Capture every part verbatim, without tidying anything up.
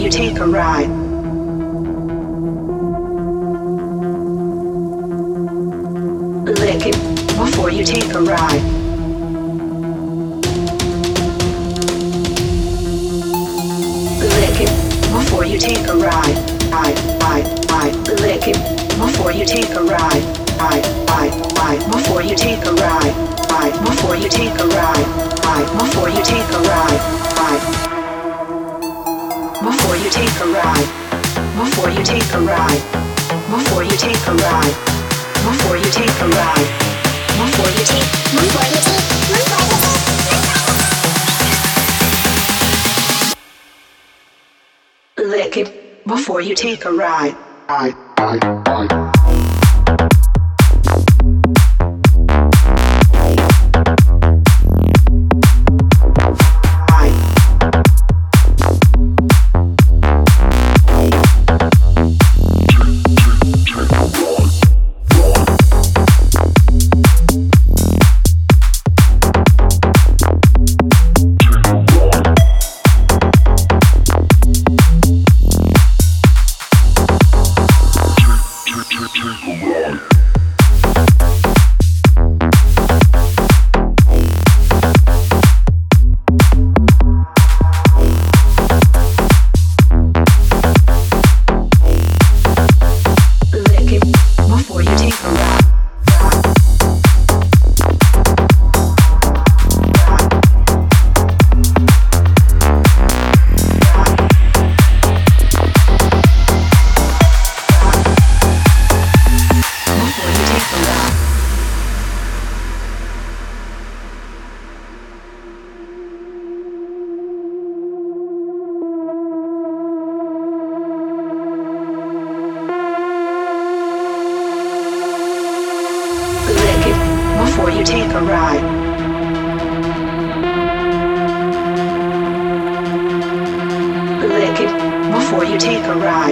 you take a ride. Lick it before you take a ride. Lick it before you take a ride. I, I, I, lick it before you take a ride. I, I, I, before you take a ride. I, before you take a ride. I, before you take a ride. I, before you take a ride. Before you take a ride. Before you take a ride. Before you take a ride. Before you take. Before you take. Before you take. Lick it before you take a ride. I, I, I. Before you take a ride. Lick it before you take a ride.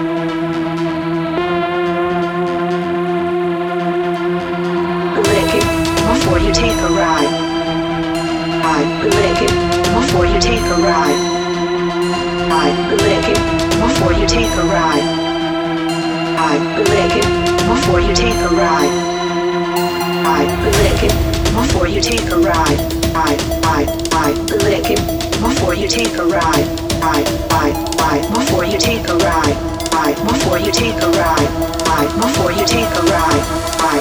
Lick it before you take a ride. I lick it before you take a ride. I lick it before you take a ride. I lick it before you take a ride. I lick it before you take a ride. I, I, I lick it before you take a ride. I, I, I before you take a ride. I before you take a ride. I before you take a ride. I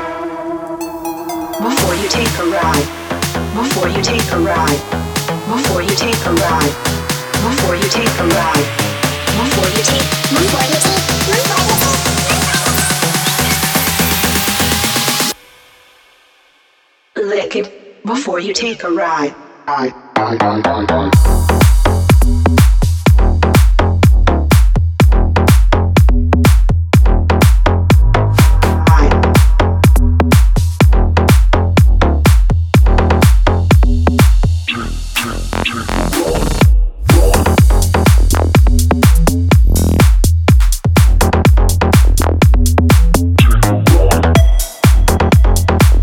before you take a ride. Before you take a ride. Before you take a ride. Before you take a ride. Before you take. Before you take. Before you take. Lick it before you take a ride. I, I, I, I, I.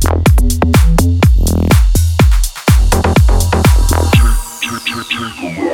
Take a ride.